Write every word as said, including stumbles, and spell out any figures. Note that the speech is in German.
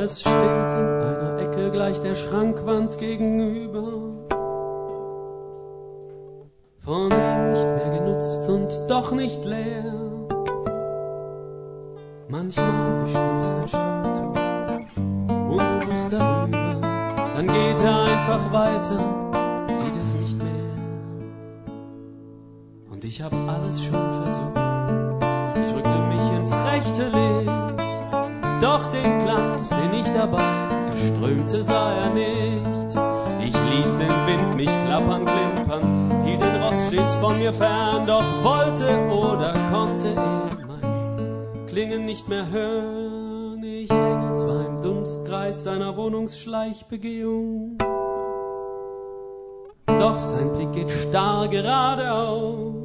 Es steht in einer Ecke gleich der Schrankwand gegenüber, von ihm nicht mehr genutzt und doch nicht leer. Manchmal wischt noch sein Schlammtuch unbewusst darüber, dann geht er einfach weiter, sieht es nicht mehr. Und ich hab alles schon versucht, ich rückte mich ins rechte Licht, doch den Glanz, den ich dabei verströmte, sah er nicht. Ich ließ den Wind mich klappern, klimpern, hielt den Rost stets von mir fern, doch wollte oder konnte er mein Klingen nicht mehr hören. Ich hänge zwar im Dunstkreis seiner Wohnungsschleichbegehung, doch sein Blick geht starr geradeaus.